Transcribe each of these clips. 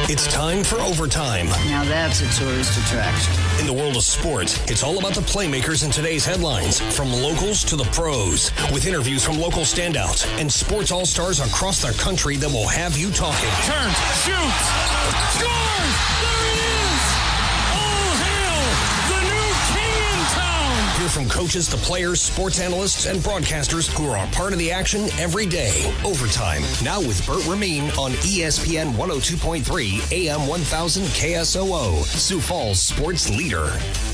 It's time for Overtime. Now that's a tourist attraction. In the world of sports, it's all about the playmakers in today's headlines, from locals to the pros, with interviews from local standouts and sports all-stars across the country that will have you talking. Turns, shoots, scores! There it is! All hail the new king in town! Hear from coaches to players, sports analysts, and broadcasters who are a part of the action every day. Overtime, now with Bert Ramin on ESPN 102.3 AM 1000 KSOO, Sioux Falls sports leader.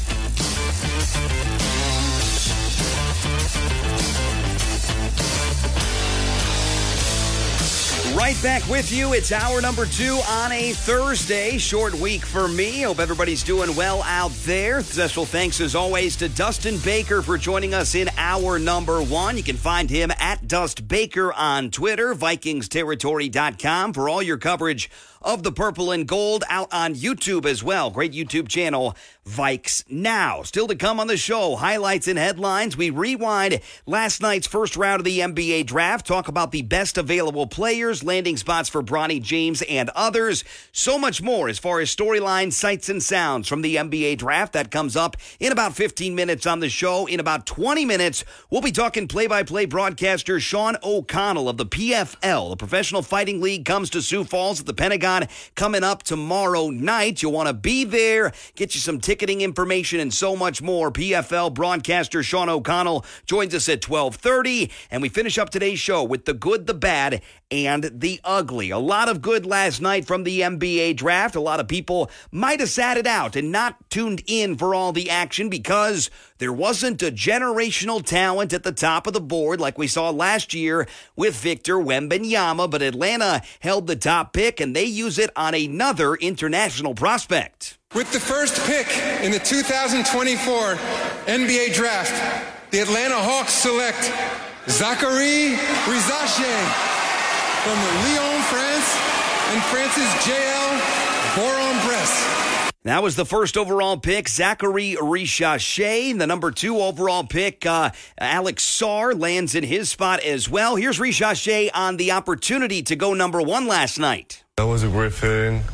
Right back with you. It's hour number 2 on a Thursday. Short week for me. Hope everybody's doing well out there. Special thanks, as always, to Dustin Baker for joining us in hour number 1. You can find him at Dust Baker on Twitter, VikingsTerritory.com for all your coverage of the purple and gold, out on YouTube as well. Great YouTube channel, Vikes Now. Still to come on the show, highlights and headlines. We rewind last night's first round of the NBA draft, talk about the best available players, landing spots for Bronny James and others. So much more as far as storylines, sights, and sounds from the NBA draft. That comes up in about 15 minutes on the show. In about 20 minutes, we'll be talking play-by-play broadcaster Sean O'Connell of the PFL. The Professional Fighting League comes to Sioux Falls at the Pentagon coming up tomorrow night. You'll want to be there, get you some ticketing information and so much more. PFL broadcaster Sean O'Connell joins us at 12:30, and we finish up today's show with the good, the bad, and the ugly. A lot of good last night from the NBA draft. A lot of people might have sat it out and not tuned in for all the action because there wasn't a generational talent at the top of the board like we saw last year with Victor Wembanyama, but Atlanta held the top pick, and they use it on another international prospect. With the first pick in the 2024 NBA Draft, the Atlanta Hawks select Zachary Rizache from Lyon, France, and France's J.L. Boron-Bress. That was the first overall pick, Zachary Rizache. The number 2 overall pick, Alex Sarr, lands in his spot as well. Here's Rizache on the opportunity to go number 1 last night. That was a great feeling.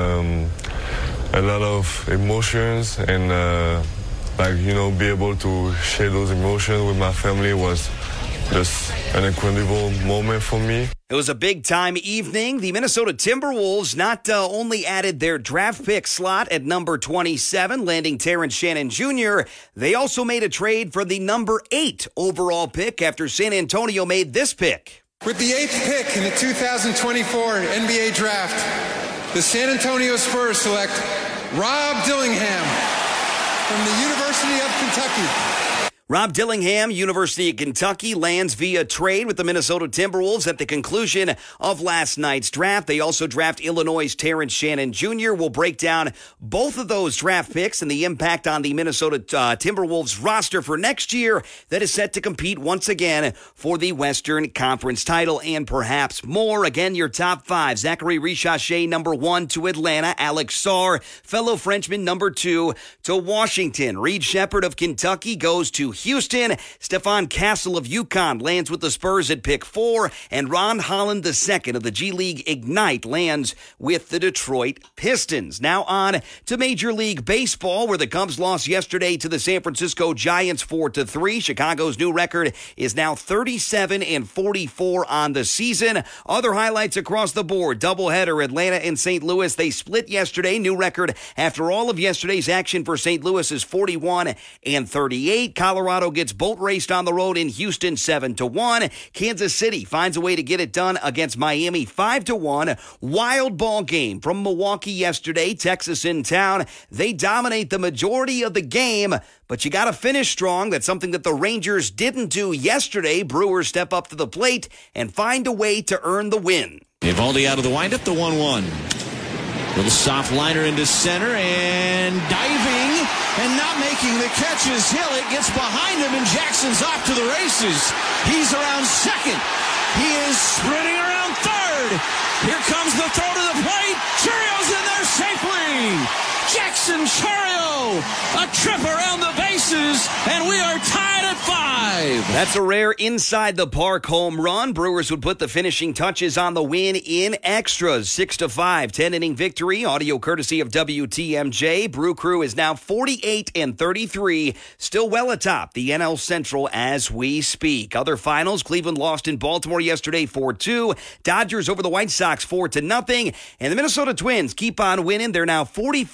A lot of emotions, and be able to share those emotions with my family was just an incredible moment for me. It was a big-time evening. The Minnesota Timberwolves not only added their draft pick slot at number 27, landing Terrence Shannon Jr., they also made a trade for the number 8 overall pick after San Antonio made this pick. With the 8th pick in the 2024 NBA Draft, the San Antonio Spurs select Rob Dillingham from the University of Kentucky. Rob Dillingham, University of Kentucky, lands via trade with the Minnesota Timberwolves at the conclusion of last night's draft. They also draft Illinois' Terrence Shannon Jr. We'll break down both of those draft picks and the impact on the Minnesota Timberwolves roster for next year that is set to compete once again for the Western Conference title and perhaps more. Again, your top 5. Zachary Rizache, number 1 to Atlanta. Alex Sarr, fellow Frenchman, number 2 to Washington. Reed Sheppard of Kentucky goes to Houston. Stephon Castle of UConn lands with the Spurs at pick 4, and Ron Holland II of the G League Ignite lands with the Detroit Pistons. Now on to Major League Baseball, where the Cubs lost yesterday to the San Francisco Giants 4-3. Chicago's new record is now 37-44 on the season. Other highlights across the board: doubleheader, Atlanta and St. Louis. They split yesterday. New record after all of yesterday's action for St. Louis is 41-38. Colorado gets boat raced on the road in Houston 7-1. Kansas City finds a way to get it done against Miami 5-1. Wild ball game from Milwaukee yesterday. Texas in town. They dominate the majority of the game, but you got to finish strong. That's something that the Rangers didn't do yesterday. Brewers step up to the plate and find a way to earn the win. Evaldi out of the windup, the 1-1. Little soft liner into center, and diving and not making the catch is Hill. It gets behind him, and Jackson's off to the races. He's around second. He is sprinting around third. Here comes the throw to the plate. Churio's in there safely. Jackson Chourio, a trip around the bases, and we are tied at 5. That's a rare inside the park home run. Brewers would put the finishing touches on the win in extras. 6-5, 10-inning victory. Audio courtesy of WTMJ. Brew Crew is now 48-33, still well atop the NL Central as we speak. Other finals, Cleveland lost in Baltimore yesterday 4-2. Dodgers over the White Sox 4-0. And the Minnesota Twins keep on winning. They're now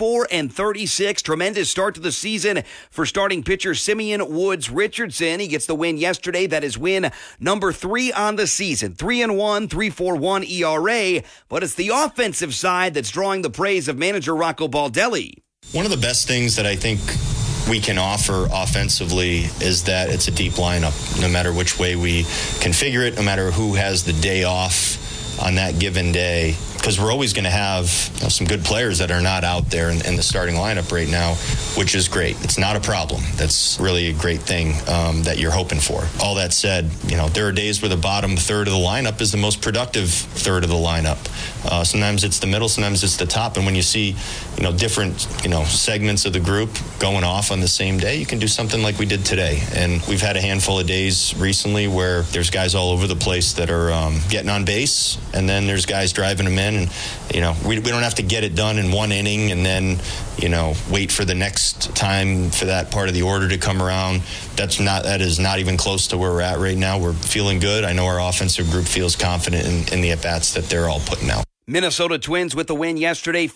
44-36. Tremendous start to the season for starting pitcher Simeon Woods Richardson. He gets the win yesterday. That is win number 3 on the season. 3-1, 3.41 ERA. But it's the offensive side that's drawing the praise of manager Rocco Baldelli. One of the best things that I think we can offer offensively is that it's a deep lineup. No matter which way we configure it, no matter who has the day off on that given day, because we're always going to have some good players that are not out there in the starting lineup right now, which is great. It's not a problem. That's really a great thing that you're hoping for. All that said, there are days where the bottom third of the lineup is the most productive third of the lineup. Sometimes it's the middle, sometimes it's the top. And when you see, different, segments of the group going off on the same day, you can do something like we did today. And we've had a handful of days recently where there's guys all over the place that are getting on base, and then there's guys driving them in. And, we don't have to get it done in one inning and then, wait for the next time for that part of the order to come around. That is not even close to where we're at right now. We're feeling good. I know our offensive group feels confident in the at-bats that they're all putting out. Minnesota Twins with the win yesterday,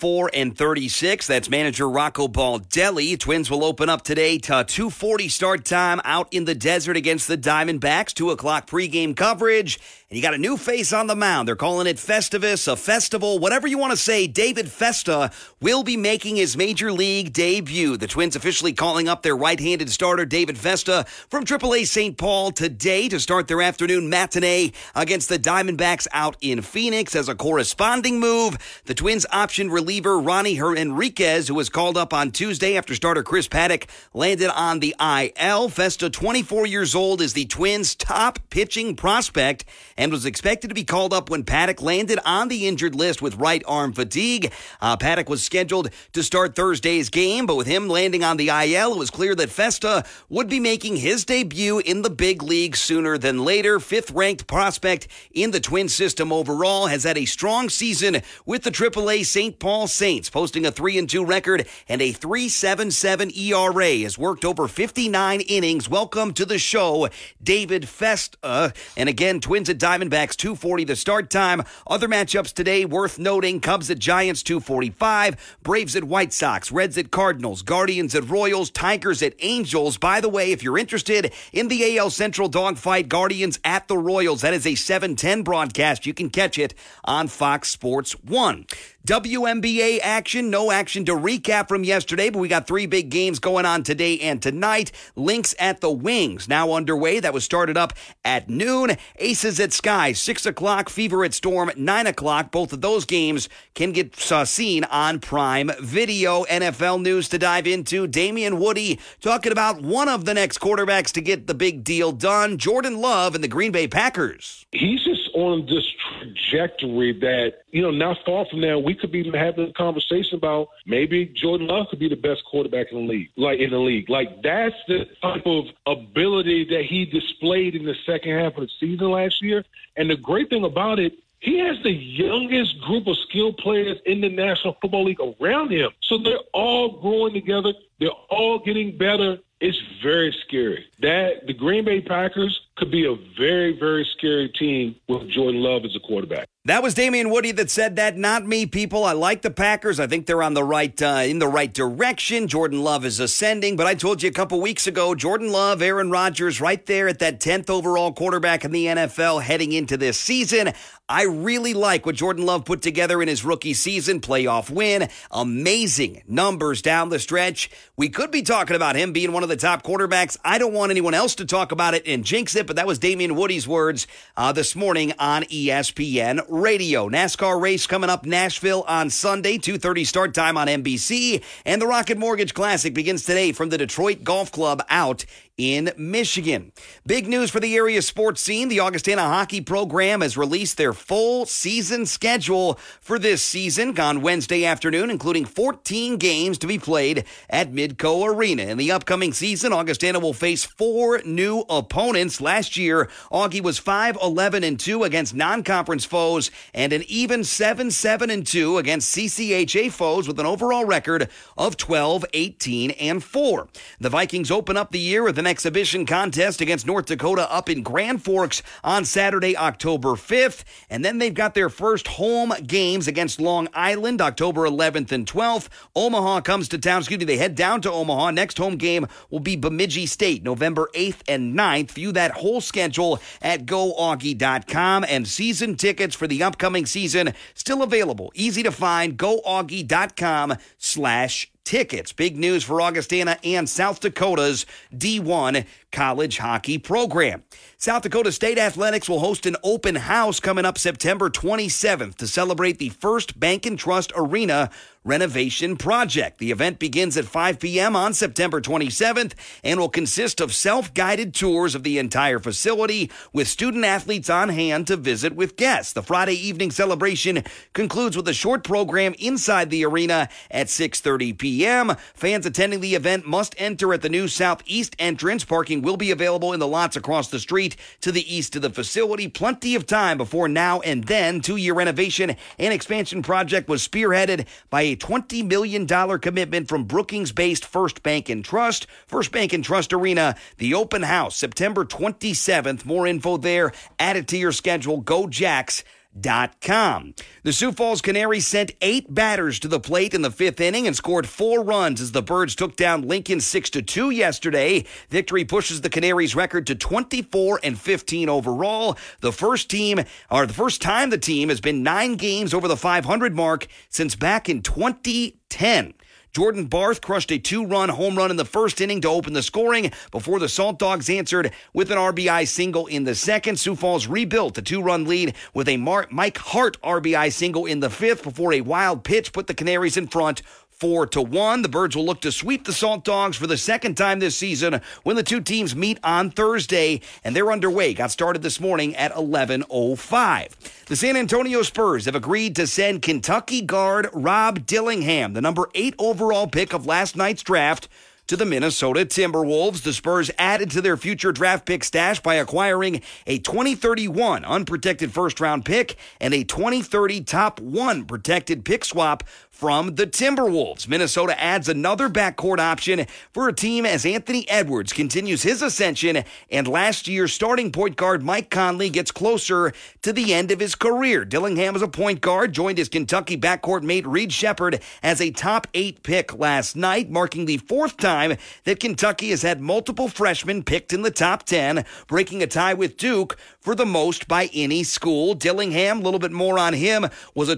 44-36. That's manager Rocco Baldelli. Twins will open up today to 2:40 start time out in the desert against the Diamondbacks. 2 o'clock pregame coverage. And you got a new face on the mound. They're calling it Festivus, a festival, whatever you want to say. David Festa will be making his major league debut. The Twins officially calling up their right-handed starter, David Festa, from AAA St. Paul today to start their afternoon matinee against the Diamondbacks out in Phoenix. As a corresponding move, the Twins option reliever Ronnie Henriquez, who was called up on Tuesday after starter Chris Paddock landed on the IL. Festa, 24 years old, is the Twins' top pitching prospect and was expected to be called up when Paddock landed on the injured list with right arm fatigue. Paddock was scheduled to start Thursday's game, but with him landing on the IL, it was clear that Festa would be making his debut in the big league sooner than later. 5th-ranked prospect in the Twins system overall, has had a strong season with the AAA St. Paul Saints, posting a 3-2 record and a 3.77 ERA. Has worked over 59 innings. Welcome to the show, David Festa. And again, Twins at Diamondbacks, 2:40 the start time. Other matchups today worth noting: Cubs at Giants, 2:45. Braves at White Sox. Reds at Cardinals. Guardians at Royals. Tigers at Angels. By the way, if you're interested in the AL Central dogfight, Guardians at the Royals, that is a 7:10 broadcast. You can catch it on Fox Sports 1. WNBA action, no action to recap from yesterday, but we got 3 big games going on today and tonight. Lynx at the Wings, now underway. That was started up at noon. Aces at Sky, 6 o'clock. Fever at Storm, 9 o'clock. Both of those games can get seen on Prime Video. NFL news to dive into. Damien Woody talking about one of the next quarterbacks to get the big deal done, Jordan Love and the Green Bay Packers. He's just on this trajectory that, not far from now, we could be having a conversation about maybe Jordan Love could be the best quarterback in the league. Like, that's the type of ability that he displayed in the second half of the season last year. And the great thing about it, he has the youngest group of skilled players in the National Football League around him. So they're all growing together. They're all getting better. It's very scary. The Green Bay Packers could be a very, very scary team with Jordan Love as a quarterback. That was Damien Woody that said that, not me, people. I like the Packers. I think they're on the in the right direction. Jordan Love is ascending, but I told you a couple weeks ago, Jordan Love, Aaron Rodgers, right there at that 10th overall quarterback in the NFL heading into this season. I really like what Jordan Love put together in his rookie season. Playoff win, amazing numbers down the stretch. We could be talking about him being one of the top quarterbacks. I don't want anyone else to talk about it and jinx it, but that was Damien Woody's words this morning on ESPN Radio. NASCAR race coming up, Nashville on Sunday, 2:30 start time on NBC. And the Rocket Mortgage Classic begins today from the Detroit Golf Club out in Michigan. Big news for the area sports scene. The Augustana hockey program has released their full season schedule for this season on Wednesday afternoon, including 14 games to be played at Midco Arena. In the upcoming season, Augustana will face 4 new opponents. Last year, Augie was 5-11-2 against non-conference foes and an even 7-7-2 against CCHA foes with an overall record of 12-18-4. The Vikings open up the year with an exhibition contest against North Dakota up in Grand Forks on Saturday, October 5th. And then they've got their first home games against Long Island, October 11th and 12th. Omaha comes to town. They head down to Omaha. Next home game will be Bemidji State, November 8th and 9th. View that whole schedule at GoAugie.com. And season tickets for the upcoming season still available. Easy to find. GoAugie.com/tickets. Big news for Augustana and South Dakota's D1 college hockey program. South Dakota State Athletics will host an open house coming up September 27th to celebrate the first Bank & Trust Arena renovation project. The event begins at 5 p.m. on September 27th and will consist of self-guided tours of the entire facility with student athletes on hand to visit with guests. The Friday evening celebration concludes with a short program inside the arena at 6:30 p.m. Fans attending the event must enter at the new southeast entrance. Parking will be available in the lots across the street to the east of the facility. Plenty of time before now and then. 2-year renovation and expansion project was spearheaded by a $20 million commitment from Brookings-based First Bank & Trust. First Bank & Trust Arena, the open house, September 27th. More info there. Add it to your schedule. GoJacks.com. The Sioux Falls Canaries sent 8 batters to the plate in the 5th inning and scored 4 runs as the Birds took down Lincoln 6-2 yesterday. Victory pushes the Canaries' record to 24-15 overall. The first time the team has been 9 games over the 500 mark since back in 2010. Jordan Barth crushed a 2-run home run in the first inning to open the scoring before the Salt Dogs answered with an RBI single in the second. Sioux Falls rebuilt the 2-run lead with a Mike Hart RBI single in the 5th before a wild pitch put the Canaries in front 4-1. The Birds will look to sweep the Salt Dogs for the second time this season when the two teams meet on Thursday, and they're underway. Got started this morning at 11:05. The San Antonio Spurs have agreed to send Kentucky guard Rob Dillingham, the number 8 overall pick of last night's draft, to the Minnesota Timberwolves. The Spurs added to their future draft pick stash by acquiring a 2031 unprotected first-round pick and a 2030 top 1 protected pick swap from the Timberwolves. Minnesota adds another backcourt option for a team as Anthony Edwards continues his ascension, and last year's starting point guard Mike Conley gets closer to the end of his career. Dillingham as a point guard joined his Kentucky backcourt mate Reed Sheppard as a top 8 pick last night, marking the 4th time that Kentucky has had multiple freshmen picked in the top 10, breaking a tie with Duke for the most by any school. Dillingham, a little bit more on him, was a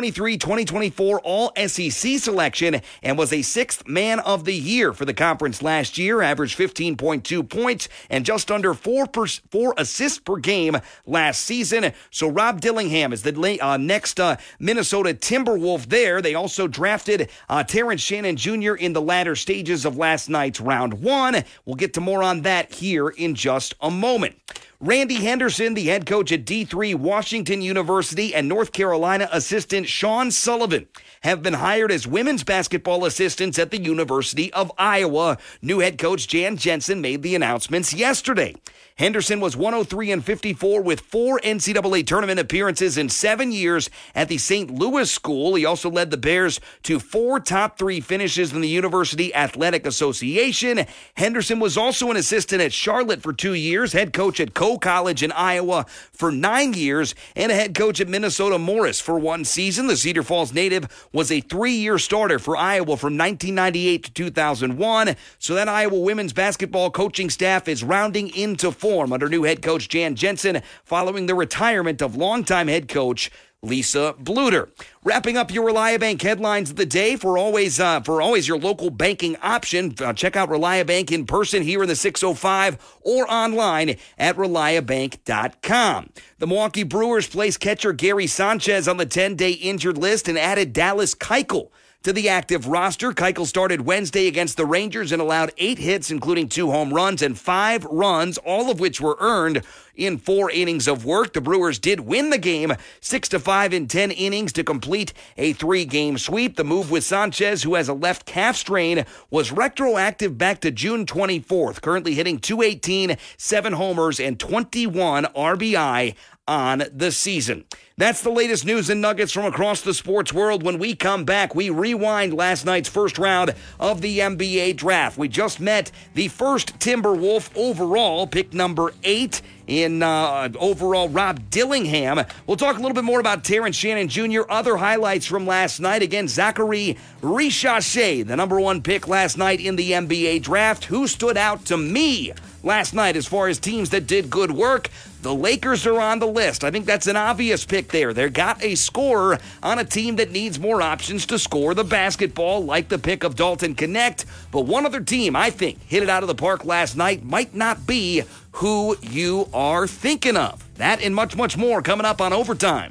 2023-2024 All-SEC selection and was a 6th man of the year for the conference last year, averaged 15.2 points and just under 4 assists per game last season. So Rob Dillingham is the next Minnesota Timberwolf there. They also drafted Terrence Shannon Jr. in the latter stages of last night's round 1. We'll get to more on that here in just a moment. Randy Henderson, the head coach at D3 Washington University, and North Carolina assistant Sean Sullivan have been hired as women's basketball assistants at the University of Iowa. New head coach Jan Jensen made the announcements yesterday. Henderson was 103-54 with 4 NCAA tournament appearances in 7 years at the St. Louis school. He also led the Bears to 4 top 3 finishes in the University Athletic Association. Henderson was also an assistant at Charlotte for 2 years, head coach at Coe College in Iowa for 9 years, and a head coach at Minnesota Morris for 1 season. The Cedar Falls native was a 3-year starter for Iowa from 1998 to 2001. So that Iowa women's basketball coaching staff is rounding into form under new head coach Jan Jensen following the retirement of longtime head coach Lisa Bluter. Wrapping up your Reliabank headlines of the day. For always your local banking option, check out Reliabank in person here in the 605 or online at Reliabank.com. The Milwaukee Brewers placed catcher Gary Sanchez on the 10-day injured list and added Dallas Keuchel to the active roster. Keuchel started Wednesday against the Rangers and allowed 8 hits, including 2 home runs and 5 runs, all of which were earned in 4 innings of work. The Brewers did win the game 6-5 in 10 innings to complete a 3-game sweep. The move with Sanchez, who has a left calf strain, was retroactive back to June 24th, currently hitting .218, 7 homers, and 21 RBI on the season. That's the latest news and nuggets from across the sports world. When we come back, we rewind last night's first round of the NBA draft. We just met the first Timberwolf overall, pick number 8 in overall, Rob Dillingham. We'll talk a little bit more about Terrence Shannon Jr., other highlights from last night. Again, Zachary Richache, the number 1 pick last night in the NBA draft. Who stood out to me last night as far as teams that did good work? The Lakers are on the list. I think that's an obvious pick there. They got a scorer on a team that needs more options to score the basketball, like the pick of Dalton Knecht. But one other team, I think, hit it out of the park last night might not be who you are thinking of. That and much, much more coming up on Overtime.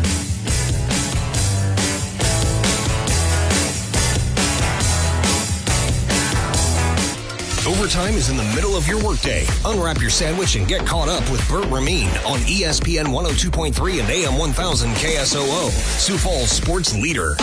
Overtime is in the middle of your workday. Unwrap your sandwich and get caught up with Burt Rameen on ESPN 102.3 and AM 1000 KSOO, Sioux Falls sports leader.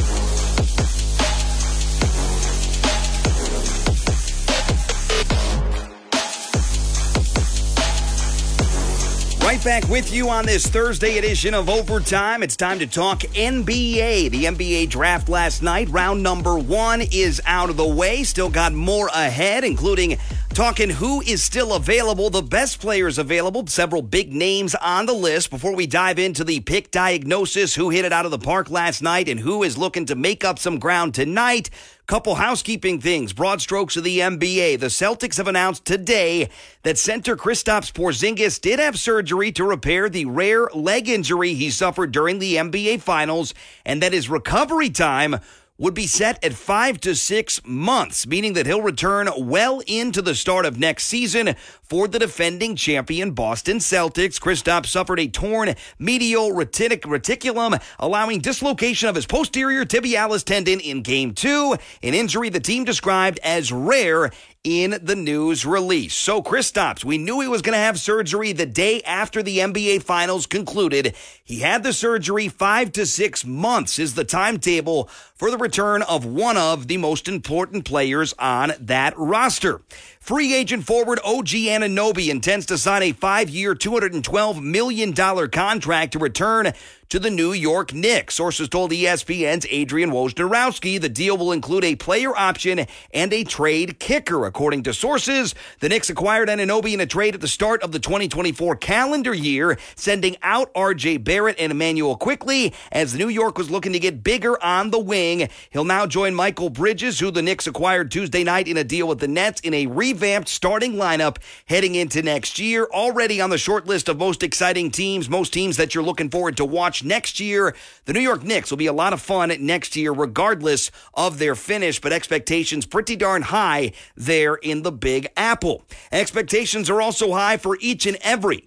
Right back with you on this Thursday edition of Overtime. It's time to talk NBA. The NBA draft last night, round number 1 is out of the way. Still got more ahead, including talking who is still available, the best players available, several big names on the list. Before we dive into the pick diagnosis, who hit it out of the park last night and who is looking to make up some ground tonight, couple housekeeping things, broad strokes of the NBA. The Celtics have announced today that center Kristaps Porzingis did have surgery to repair the rare leg injury he suffered during the NBA Finals, and that his recovery time would be set at 5 to 6 months, meaning that he'll return well into the start of next season for the defending champion Boston Celtics. Kristaps suffered a torn medial reticulum, allowing dislocation of his posterior tibialis tendon in Game 2, an injury the team described as rare in the news release. So Kristaps, we knew he was going to have surgery the day after the NBA Finals concluded. He had the surgery. 5 to 6 months is the timetable for the return of one of the most important players on that roster. Free agent forward OG Anunoby intends to sign a 5-year, $212 million contract to return to the New York Knicks. Sources told ESPN's Adrian Wojnarowski the deal will include a player option and a trade kicker. According to sources, the Knicks acquired Anunoby in a trade at the start of the 2024 calendar year, sending out R.J. Barrett and Emmanuel Quickley as New York was looking to get bigger on the wing. He'll now join Michael Bridges, who the Knicks acquired Tuesday night in a deal with the Nets, in a revamped starting lineup heading into next year. Already on the short list of most exciting teams, most teams that you're looking forward to watch next year, the New York Knicks will be a lot of fun next year, regardless of their finish, but expectations pretty darn high there in the Big Apple. Expectations are also high for each and every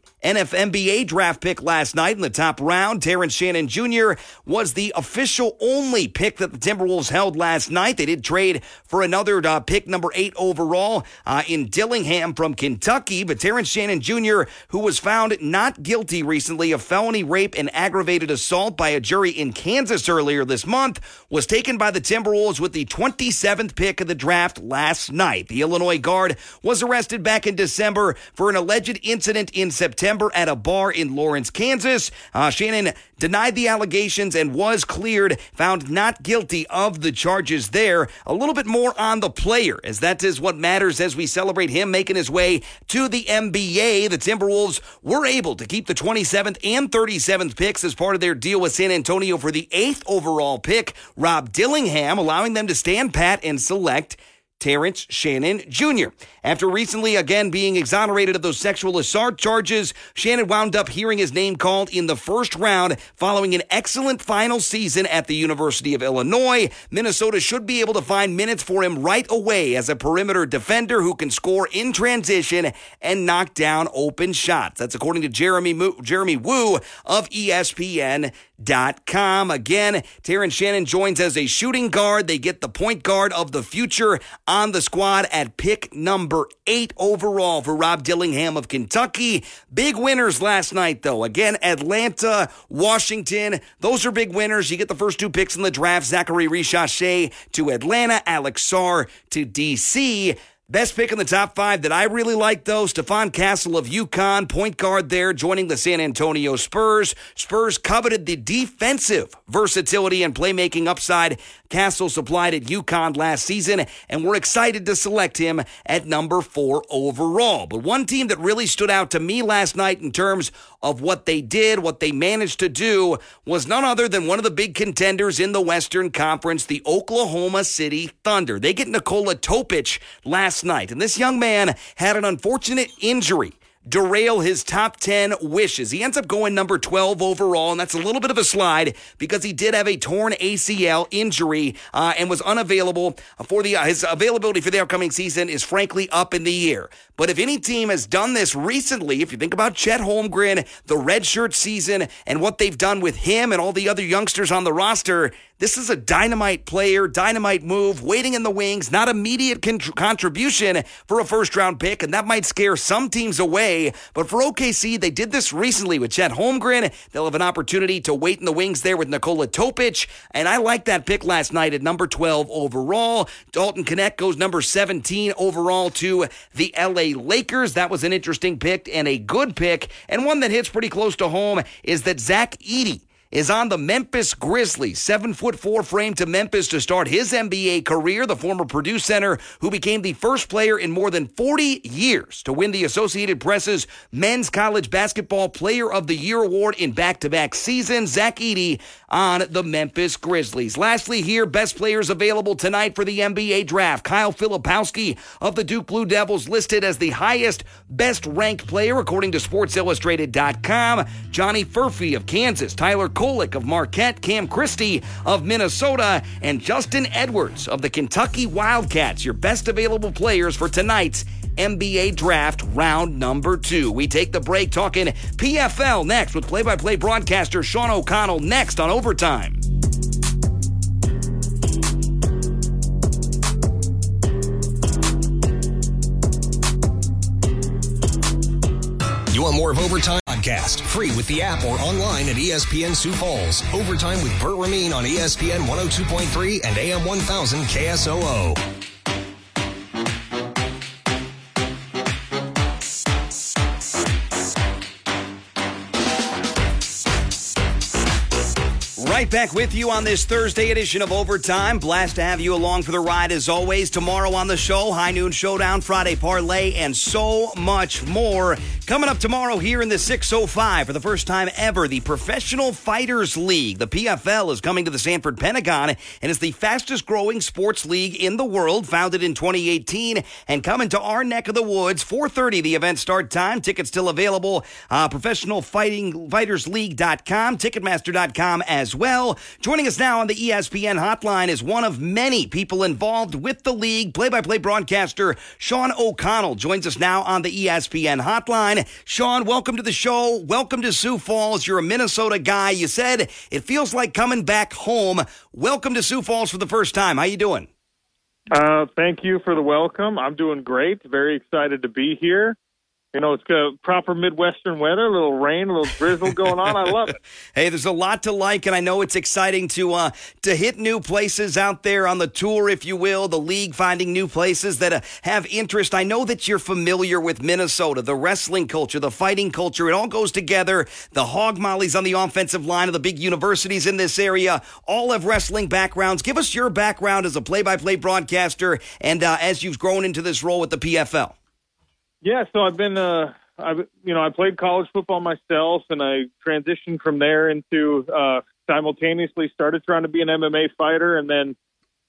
NBA draft pick last night in the top round. Terrence Shannon Jr. was the official only pick that the Timberwolves held last night. They did trade for another pick, number 8 overall, in Dillingham from Kentucky. But Terrence Shannon Jr., who was found not guilty recently of felony rape and aggravated assault by a jury in Kansas earlier this month, was taken by the Timberwolves with the 27th pick of the draft last night. The Illinois guard was arrested back in December for an alleged incident in September at a bar in Lawrence, Kansas. Shannon denied the allegations and was cleared, found not guilty of the charges there. A little bit more on the player, as that is what matters as we celebrate him making his way to the NBA. The Timberwolves were able to keep the 27th and 37th picks as part of their deal with San Antonio for the 8th overall pick, Rob Dillingham, allowing them to stand pat and select Terrence Shannon Jr. After recently again being exonerated of those sexual assault charges, Shannon wound up hearing his name called in the first round following an excellent final season at the University of Illinois. Minnesota should be able to find minutes for him right away as a perimeter defender who can score in transition and knock down open shots. That's according to Jeremy Woo of ESPN.com. Again, Terrence Shannon joins as a shooting guard. They get the point guard of the future on the squad at pick number 8 overall for Rob Dillingham of Kentucky. Big winners last night, though. Again, Atlanta, Washington, those are big winners. You get the first 2 picks in the draft. Zachary Richache to Atlanta, Alex Sarr to D.C., Best pick in the top 5 that I really like, though, Stephon Castle of UConn, point guard there, joining the San Antonio Spurs. Spurs coveted the defensive versatility and playmaking upside Castle supplied at UConn last season, and we're excited to select him at number 4 overall. But one team that really stood out to me last night in terms of what they did, what they managed to do, was none other than one of the big contenders in the Western Conference, the Oklahoma City Thunder. They get Nikola Topic last night, and this young man had an unfortunate injury derail his top 10 wishes. He ends up going number 12 overall, and that's a little bit of a slide because he did have a torn ACL injury and was unavailable for his availability for the upcoming season is frankly up in the air. But if any team has done this recently, if you think about Chet Holmgren, the redshirt season, and what they've done with him and all the other youngsters on the roster, this is a dynamite player, dynamite move, waiting in the wings, not immediate contribution for a first-round pick, and that might scare some teams away. But for OKC, they did this recently with Chet Holmgren. They'll have an opportunity to wait in the wings there with Nikola Topic, and I like that pick last night at number 12 overall. Dalton Knecht goes number 17 overall to the LA Lakers. That was an interesting pick and a good pick, and one that hits pretty close to home is that Zach Edey is on the Memphis Grizzlies. 7'4" frame to Memphis to start his NBA career. The former Purdue center who became the first player in more than 40 years to win the Associated Press's Men's College Basketball Player of the Year award in back-to-back seasons. Zach Edey on the Memphis Grizzlies. Lastly here, best players available tonight for the NBA draft. Kyle Filipowski of the Duke Blue Devils listed as the highest best-ranked player according to SportsIllustrated.com. Johnny Furphy of Kansas. Tyler Kolek of Marquette, Cam Christie of Minnesota, and Justin Edwards of the Kentucky Wildcats, your best available players for tonight's NBA Draft round number 2. We take the break talking PFL next with play-by-play broadcaster Sean O'Connell next on Overtime. You want more of Overtime? Podcast free with the app or online at ESPN Sioux Falls. Overtime with Burt Ramin on ESPN 102.3 and AM 1000 KSOO. Right back with you on this Thursday edition of Overtime. Blast to have you along for the ride as always. Tomorrow on the show, High Noon Showdown, Friday Parlay, and so much more. Coming up tomorrow here in the 605 for the first time ever, the Professional Fighters League. The PFL is coming to the Sanford Pentagon and is the fastest growing sports league in the world, founded in 2018 and coming to our neck of the woods. 4:30 the event start time. Tickets still available. ProfessionalFightersLeague.com, Ticketmaster.com as well. Joining us now on the ESPN hotline is one of many people involved with the league. Play-by-play broadcaster Sean O'Connell joins us now on the ESPN hotline. Sean, welcome to the show. Welcome to Sioux Falls. You're a Minnesota guy. You said it feels like coming back home. Welcome to Sioux Falls for the first time. How you doing? Thank you for the welcome. I'm doing great. Very excited to be here. You know, it's got proper Midwestern weather, a little rain, a little drizzle going on. I love it. Hey, there's a lot to like, and I know it's exciting to hit new places out there on the tour, if you will, the league finding new places that have interest. I know that you're familiar with Minnesota, the wrestling culture, the fighting culture. It all goes together. The Hog Mollies on the offensive line of the big universities in this area all have wrestling backgrounds. Give us your background as a play-by-play broadcaster and as you've grown into this role with the PFL. Yeah, so I've been, I played college football myself, and I transitioned from there into simultaneously started trying to be an MMA fighter, and then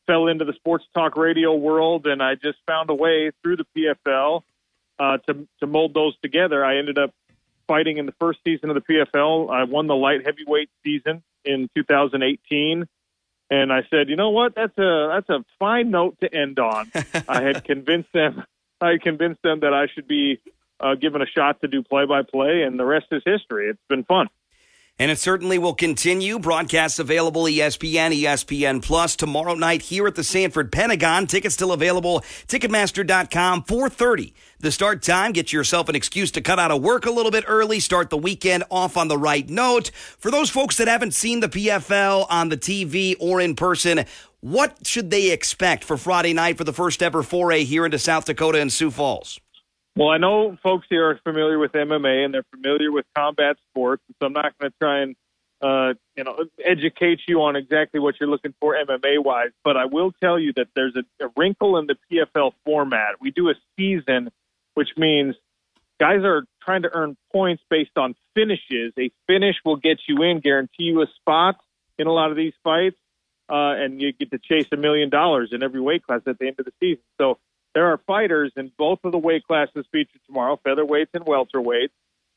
fell into the sports talk radio world, and I just found a way through the PFL to mold those together. I ended up fighting in the first season of the PFL. I won the light heavyweight season in 2018. And I said, you know what? That's a fine note to end on. I had convinced them that I should be given a shot to do play-by-play, and the rest is history. It's been fun. And it certainly will continue. Broadcasts available, ESPN, ESPN Plus, tomorrow night here at the Sanford Pentagon. Tickets still available, Ticketmaster.com, 4:30. The start time. Get yourself an excuse to cut out of work a little bit early. Start the weekend off on the right note. For those folks that haven't seen the PFL on the TV or in person, what should they expect for Friday night for the first ever foray here into South Dakota and Sioux Falls? Well, I know folks here are familiar with MMA and they're familiar with combat sports, so I'm not going to try and educate you on exactly what you're looking for MMA-wise, but I will tell you that there's a wrinkle in the PFL format. We do a season, which means guys are trying to earn points based on finishes. A finish will get you in, guarantee you a spot in a lot of these fights, and you get to chase $1 million in every weight class at the end of the season. So there are fighters in both of the weight classes featured tomorrow, featherweights and welterweights,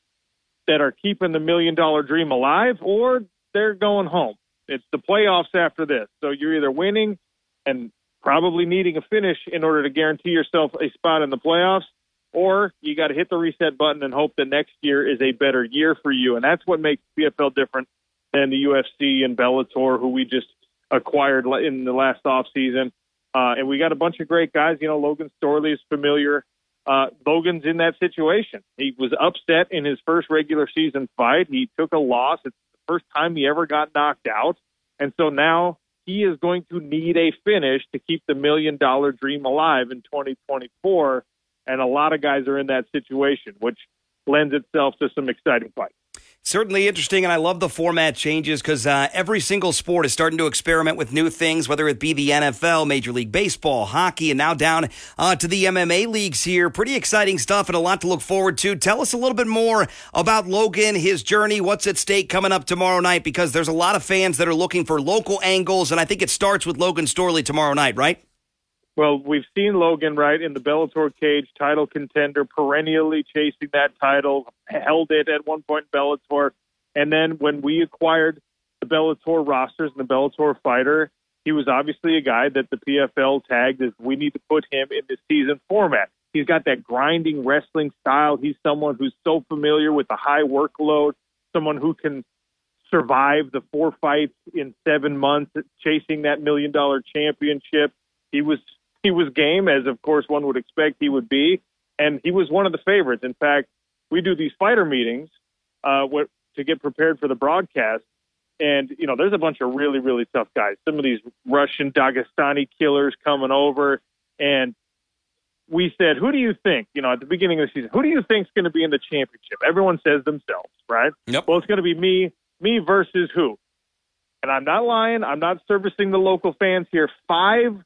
that are keeping the $1 million dream alive, or they're going home. It's the playoffs after this. So you're either winning and probably needing a finish in order to guarantee yourself a spot in the playoffs, or you got to hit the reset button and hope that next year is a better year for you. And that's what makes PFL different than the UFC and Bellator, who we just acquired in the last offseason. And we got a bunch of great guys. You know, Logan Storley is familiar. Logan's in that situation. He was upset in his first regular season fight. He took a loss. It's the first time he ever got knocked out. And so now he is going to need a finish to keep the $1 million dream alive in 2024. And a lot of guys are in that situation, which lends itself to some exciting fights. Certainly interesting, and I love the format changes because every single sport is starting to experiment with new things, whether it be the NFL, Major League Baseball, hockey, and now down to the MMA leagues here. Pretty exciting stuff and a lot to look forward to. Tell us a little bit more about Logan, his journey, what's at stake coming up tomorrow night, because there's a lot of fans that are looking for local angles, and I think it starts with Logan Storley tomorrow night, right? Well, we've seen Logan, right, in the Bellator cage, title contender, perennially chasing that title, held it at one point in Bellator. And then when we acquired the Bellator rosters and the Bellator fighter, he was obviously a guy that the PFL tagged as we need to put him in the season format. He's got that grinding wrestling style. He's someone who's so familiar with the high workload, someone who can survive the 4 fights in 7 months, chasing that $1 million championship. He was game, as of course one would expect he would be, and he was one of the favorites. In fact, we do these fighter meetings to get prepared for the broadcast, and you know there's a bunch of really, really tough guys. Some of these Russian Dagestani killers coming over, and we said, who do you think, at the beginning of the season, who do you think is going to be in the championship? Everyone says themselves, right? Yep. Well, it's going to be me versus who? And I'm not lying. I'm not servicing the local fans here. 5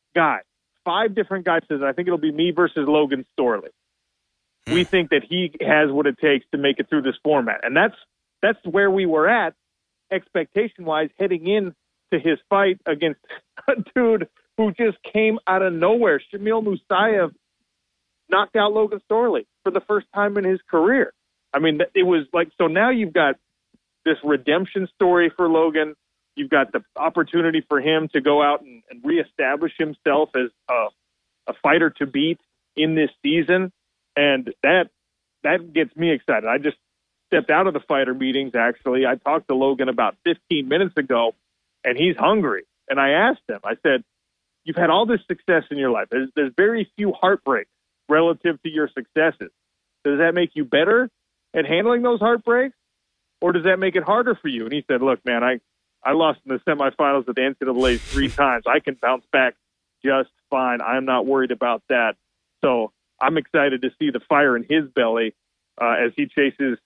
different guys says, I think it'll be me versus Logan Storley. We think that he has what it takes to make it through this format. And that's where we were at expectation-wise heading in to his fight against a dude who just came out of nowhere. Shamil Musayev knocked out Logan Storley for the first time in his career. I mean, it was like, so now you've got this redemption story for Logan. You've got the opportunity for him to go out and reestablish himself as a fighter to beat in this season. And that gets me excited. I just stepped out of the fighter meetings, actually. I talked to Logan about 15 minutes ago, and he's hungry. And I asked him, I said, you've had all this success in your life. There's very few heartbreaks relative to your successes. Does that make you better at handling those heartbreaks, or does that make it harder for you? And he said, look, man, I lost in the semifinals of the NCAA 3 times. I can bounce back just fine. I'm not worried about that. So I'm excited to see the fire in his belly as he chases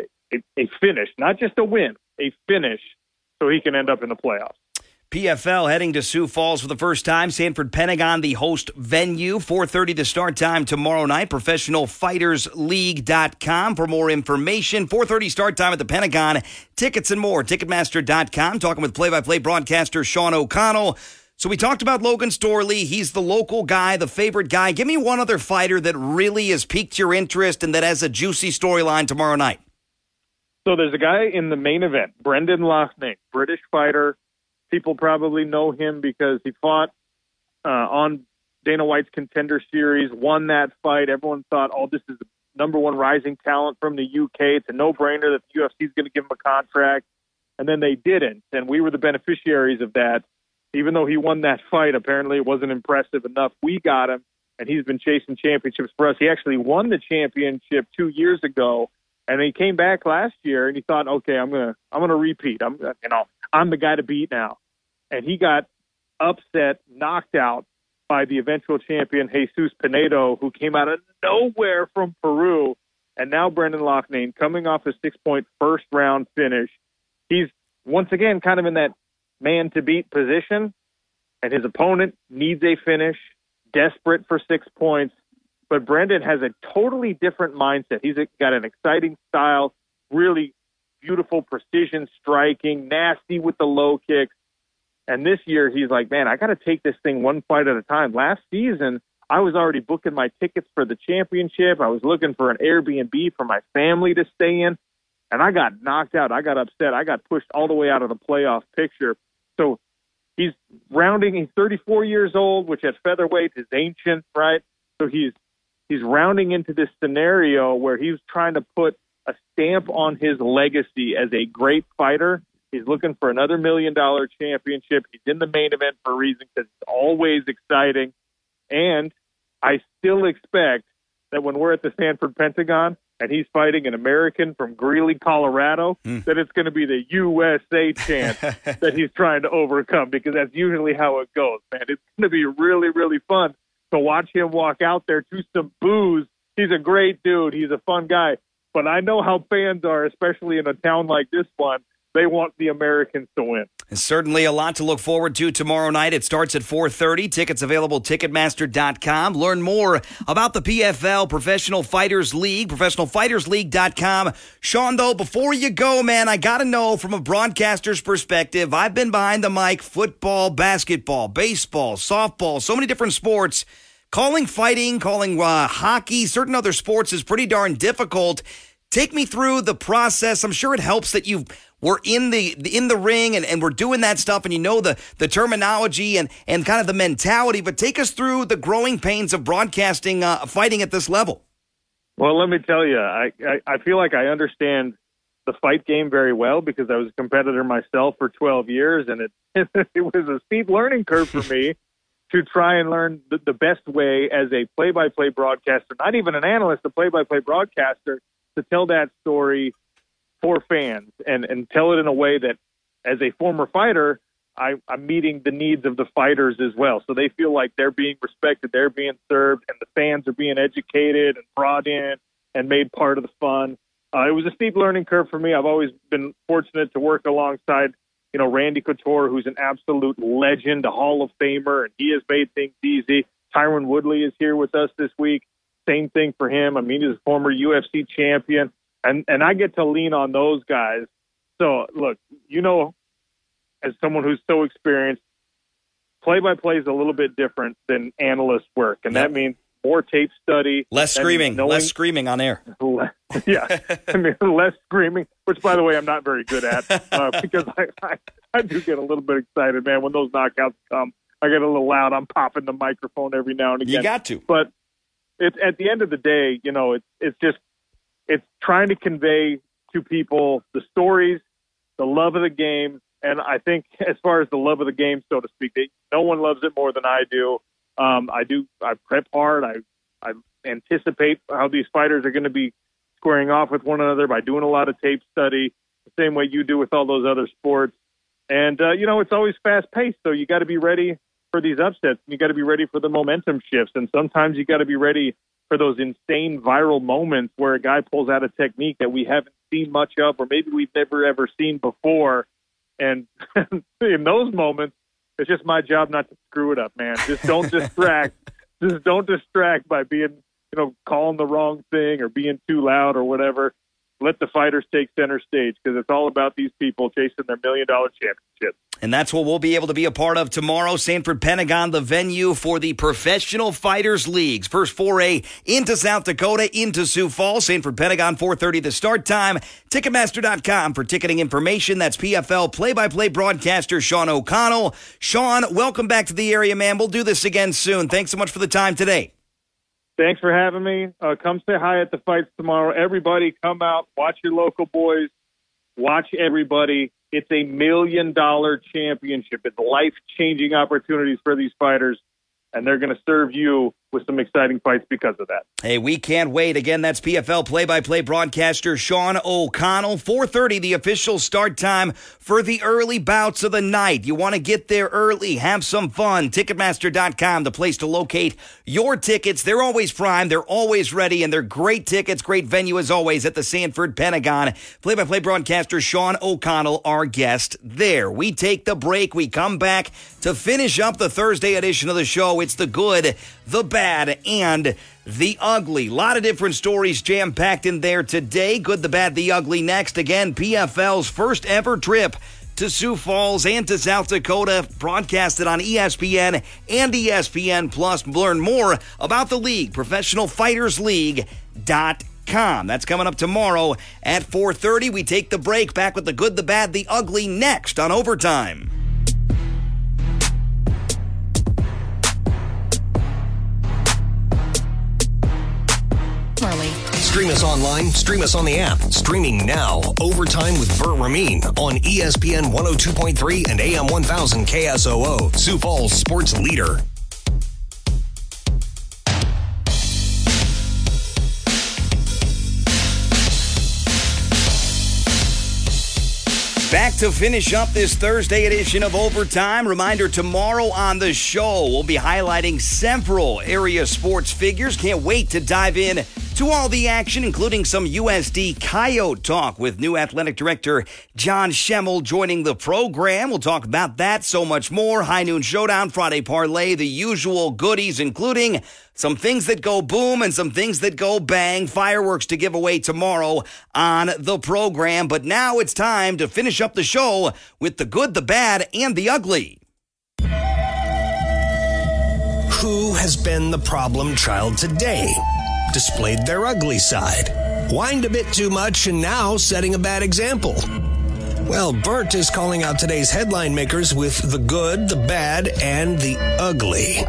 a finish, not just a win, a finish, so he can end up in the playoffs. PFL heading to Sioux Falls for the first time. Sanford Pentagon, the host venue. 4:30 the start time tomorrow night. ProfessionalFightersLeague.com for more information. 4:30 start time at the Pentagon. Tickets and more. Ticketmaster.com. Talking with play-by-play broadcaster Sean O'Connell. So we talked about Logan Storley. He's the local guy, the favorite guy. Give me one other fighter that really has piqued your interest and that has a juicy storyline tomorrow night. So there's a guy in the main event, Brendan Loughnane, British fighter. People probably know him because he fought on Dana White's Contender Series, won that fight. Everyone thought, this is the number one rising talent from the UK. It's a no-brainer that the UFC is going to give him a contract. And then they didn't, and we were the beneficiaries of that. Even though he won that fight, apparently it wasn't impressive enough. We got him, and he's been chasing championships for us. He actually won the championship 2 years ago, and he came back last year, and he thought, okay, I'm gonna repeat. I'm the guy to beat now. And he got upset, knocked out by the eventual champion, Jesus Pinedo, who came out of nowhere from Peru. And now Brendan Loughnane, coming off a 6-point first-round finish. He's, once again, kind of in that man-to-beat position, and his opponent needs a finish, desperate for 6 points. But Brendan has a totally different mindset. He's got an exciting style, really beautiful precision striking, nasty with the low kicks. And this year, he's like, man, I got to take this thing one fight at a time. Last season, I was already booking my tickets for the championship. I was looking for an Airbnb for my family to stay in. And I got knocked out. I got upset. I got pushed all the way out of the playoff picture. So he's rounding. He's 34 years old, which at featherweight is ancient, right? So he's rounding into this scenario where he's trying to put a stamp on his legacy as a great fighter. He's looking for another $1 million championship. He's in the main event for a reason because it's always exciting. And I still expect that when we're at the Sanford Pentagon and he's fighting an American from Greeley, Colorado, that it's going to be the USA chant that he's trying to overcome, because that's usually how it goes, man. It's going to be really, really fun to watch him walk out there to some boos. He's a great dude. He's a fun guy. But I know how fans are, especially in a town like this one. They want the Americans to win. It's certainly a lot to look forward to tomorrow night. It starts at 4:30. Tickets available Ticketmaster.com. Learn more about the PFL, Professional Fighters League, ProfessionalFightersLeague.com. Sean, though, before you go, man, I got to know from a broadcaster's perspective, I've been behind the mic, football, basketball, baseball, softball, so many different sports. Calling fighting, calling hockey, certain other sports is pretty darn difficult. Take me through the process. I'm sure it helps that we're in the ring and we're doing that stuff and you know the terminology and kind of the mentality, but take us through the growing pains of broadcasting fighting at this level. Well, let me tell you, I feel like I understand the fight game very well because I was a competitor myself for 12 years, and it was a steep learning curve for me to try and learn the best way as a play-by-play broadcaster, not even an analyst, a play-by-play broadcaster, to tell that story for fans and tell it in a way that, as a former fighter, I'm meeting the needs of the fighters as well. So they feel like they're being respected, they're being served, and the fans are being educated and brought in and made part of the fun. It was a steep learning curve for me. I've always been fortunate to work alongside, Randy Couture, who's an absolute legend, a Hall of Famer, and he has made things easy. Tyron Woodley is here with us this week. Same thing for him. I mean, he's a former UFC champion, and I get to lean on those guys. So, look, as someone who's so experienced, play-by-play is a little bit different than analyst work, and that means more tape study. Less screaming on air. Yeah, less screaming, which, by the way, I'm not very good at because I do get a little bit excited, man. When those knockouts come, I get a little loud. I'm popping the microphone every now and again. You got to. But it's at the end of the day, it's trying to convey to people the stories, the love of the game. And I think as far as the love of the game, so to speak, no one loves it more than I do. I prep hard. I anticipate how these fighters are going to be squaring off with one another by doing a lot of tape study, the same way you do with all those other sports. And, it's always fast paced. So you got to be ready for these upsets. You got to be ready for the momentum shifts. And sometimes you got to be ready for those insane viral moments where a guy pulls out a technique that we haven't seen much of, or maybe we've never ever seen before. And in those moments, it's just my job not to screw it up, man. Just don't distract. Just don't distract by being, calling the wrong thing or being too loud or whatever. let the fighters take center stage, because it's all about these people chasing their $1 million championship. And that's what we'll be able to be a part of tomorrow. Sanford Pentagon, the venue for the Professional Fighters Leagues. First foray into South Dakota, into Sioux Falls. Sanford Pentagon, 4:30 the start time. Ticketmaster.com for ticketing information. That's PFL play-by-play broadcaster Sean O'Connell. Sean, welcome back to the area, man. We'll do this again soon. Thanks so much for the time today. Thanks for having me. Come say hi at the fights tomorrow. Everybody come out, watch your local boys, watch everybody. It's a $1 million championship. It's life-changing opportunities for these fighters, and they're going to serve you with some exciting fights because of that. Hey, we can't wait. Again, that's PFL play-by-play broadcaster Sean O'Connell. 4:30, the official start time for the early bouts of the night. You want to get there early, have some fun. Ticketmaster.com, the place to locate your tickets. They're always prime, they're always ready, and they're great tickets, great venue as always at the Sanford Pentagon. Play-by-play broadcaster Sean O'Connell, our guest there. We take the break. We come back to finish up the Thursday edition of the show. It's the good, the bad, and the ugly. A lot of different stories jam-packed in there today. Good, the bad, the ugly next. Again, PFL's first ever trip to Sioux Falls and to South Dakota, broadcasted on ESPN and ESPN Plus. Learn more about the league, ProfessionalFightersLeague.com. That's coming up tomorrow at 4:30. We take the break. Back with the good, the bad, the ugly next on Overtime. Stream us online, stream us on the app. Streaming now. Overtime with Burt Ramin on ESPN 102.3 and AM 1000 KSOO. Sioux Falls sports leader. Back to finish up this Thursday edition of Overtime. Reminder, tomorrow on the show, we'll be highlighting several area sports figures. Can't wait to dive in to all the action, including some USD Coyote talk with new athletic director John Schemmel joining the program. We'll talk about that, so much more. High Noon Showdown, Friday Parlay, the usual goodies, including some things that go boom and some things that go bang. Fireworks to give away tomorrow on the program. But now it's time to finish up the show with the good, the bad, and the ugly. Who has been the problem child today? Displayed their ugly side. Whined a bit too much and now setting a bad example. Well, Burt is calling out today's headline makers with the good, the bad, and the ugly.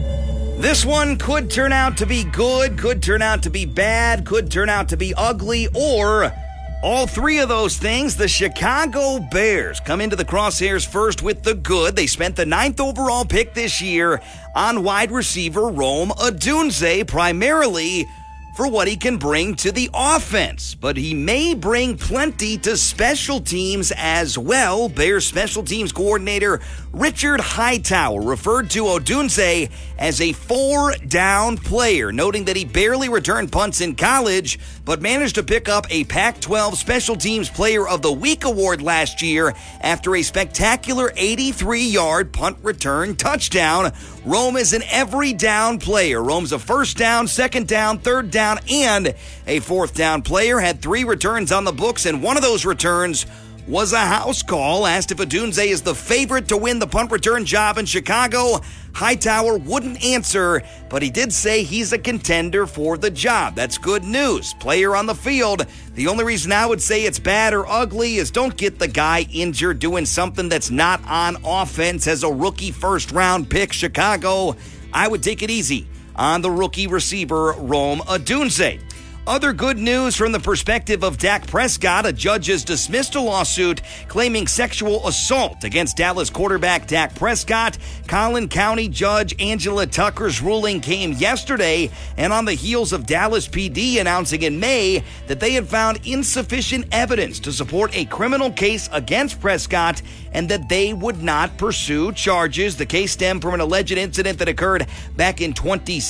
This one could turn out to be good, could turn out to be bad, could turn out to be ugly, or all three of those things. The Chicago Bears come into the crosshairs first with the good. They spent the 9th overall pick this year on wide receiver Rome Odunze, primarily for what he can bring to the offense. But he may bring plenty to special teams as well. Bears special teams coordinator Richard Hightower referred to Odunze as a 4-down player, noting that he barely returned punts in college, but managed to pick up a Pac-12 Special Teams Player of the Week award last year after a spectacular 83-yard punt return touchdown. Rome is an every down player. Rome's a first down, second down, third down, and a fourth down player. Had 3 returns on the books, and one of those returns was a house call. Asked if Odunze is the favorite to win the punt return job in Chicago, Hightower wouldn't answer, but he did say he's a contender for the job. That's good news. Player on the field. The only reason I would say it's bad or ugly is don't get the guy injured doing something that's not on offense as a rookie first-round pick. Chicago, I would take it easy on the rookie receiver Rome Odunze. Other good news from the perspective of Dak Prescott. A judge has dismissed a lawsuit claiming sexual assault against Dallas quarterback Dak Prescott. Collin County Judge Angela Tucker's ruling came yesterday, and on the heels of Dallas PD announcing in May that they had found insufficient evidence to support a criminal case against Prescott and that they would not pursue charges. The case stemmed from an alleged incident that occurred back in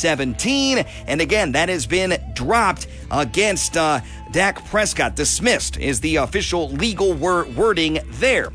2017, and again, that has been dropped against Dak Prescott. Dismissed is the official legal wording there.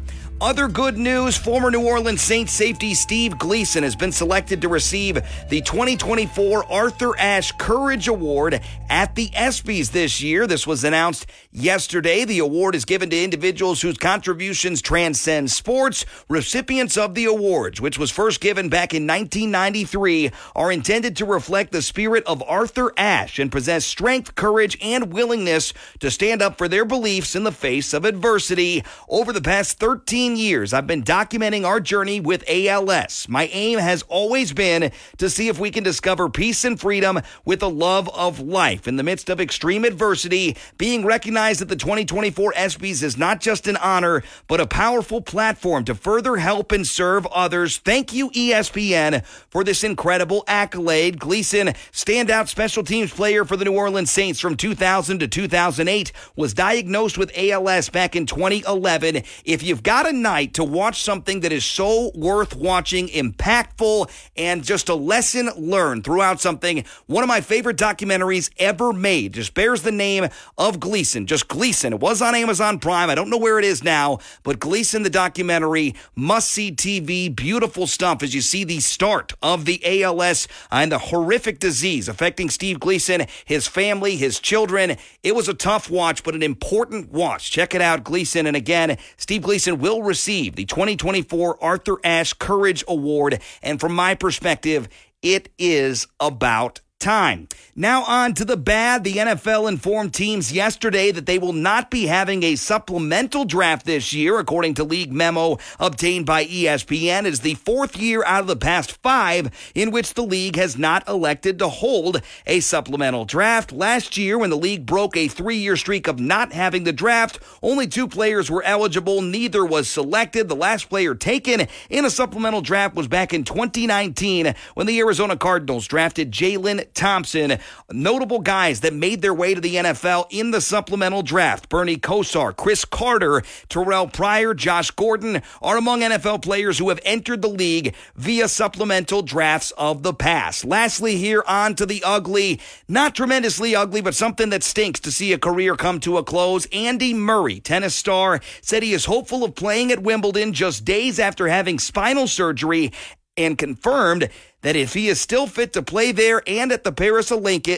Other good news, former New Orleans Saints safety Steve Gleason has been selected to receive the 2024 Arthur Ashe Courage Award at the ESPYs this year. This was announced yesterday. The award is given to individuals whose contributions transcend sports. Recipients of the awards, which was first given back in 1993, are intended to reflect the spirit of Arthur Ashe and possess strength, courage, and willingness to stand up for their beliefs in the face of adversity. Over the past 13 years, I've been documenting our journey with ALS. My aim has always been to see if we can discover peace and freedom with a love of life in the midst of extreme adversity. Being recognized at the 2024 ESPYs is not just an honor, but a powerful platform to further help and serve others. Thank you, ESPN, for this incredible accolade. Gleason, standout special teams player for the New Orleans Saints from 2000 to 2008, was diagnosed with ALS back in 2011. If you've got a night to watch something that is so worth watching, impactful, and just a lesson learned throughout something, one of my favorite documentaries ever made just bears the name of Gleason. Just Gleason. It was on Amazon Prime. I don't know where it is now, but Gleason, the documentary, must-see TV, beautiful stuff as you see the start of the ALS and the horrific disease affecting Steve Gleason, his family, his children. It was a tough watch, but an important watch. Check it out, Gleason. And again, Steve Gleason will receive the 2024 Arthur Ashe Courage Award. And from my perspective, it is about time. Now on to the bad. The NFL informed teams yesterday that they will not be having a supplemental draft this year, according to league memo obtained by ESPN. It is the fourth year out of the past 5 in which the league has not elected to hold a supplemental draft. Last year, when the league broke a 3-year streak of not having the draft, only 2 players were eligible. Neither was selected. The last player taken in a supplemental draft was back in 2019 when the Arizona Cardinals drafted Jalen Thompson. Notable guys that made their way to the NFL in the supplemental draft: Bernie Kosar, Chris Carter, Terrell Pryor, Josh Gordon are among NFL players who have entered the league via supplemental drafts of the past. Lastly, here on to the ugly, not tremendously ugly, but something that stinks to see a career come to a close. Andy Murray, tennis star, said he is hopeful of playing at Wimbledon just days after having spinal surgery, and confirmed that if he is still fit to play there and at the Paris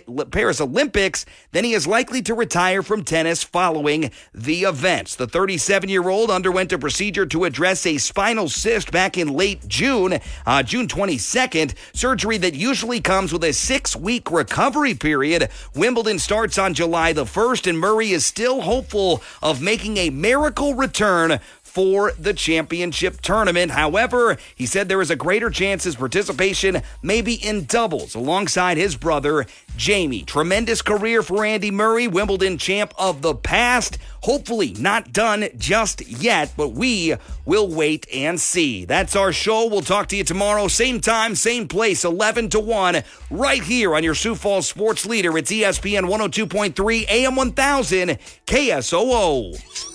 Olympics, then he is likely to retire from tennis following the events. The 37-year-old underwent a procedure to address a spinal cyst back in late June, June 22nd, surgery that usually comes with a 6-week recovery period. Wimbledon starts on July the 1st, and Murray is still hopeful of making a miracle return for the championship tournament. However, he said there is a greater chance his participation may be in doubles alongside his brother, Jamie. Tremendous career for Andy Murray, Wimbledon champ of the past. Hopefully not done just yet, but we will wait and see. That's our show. We'll talk to you tomorrow, same time, same place, 11 to 1, right here on your Sioux Falls sports leader. It's ESPN 102.3 AM 1000 KSOO.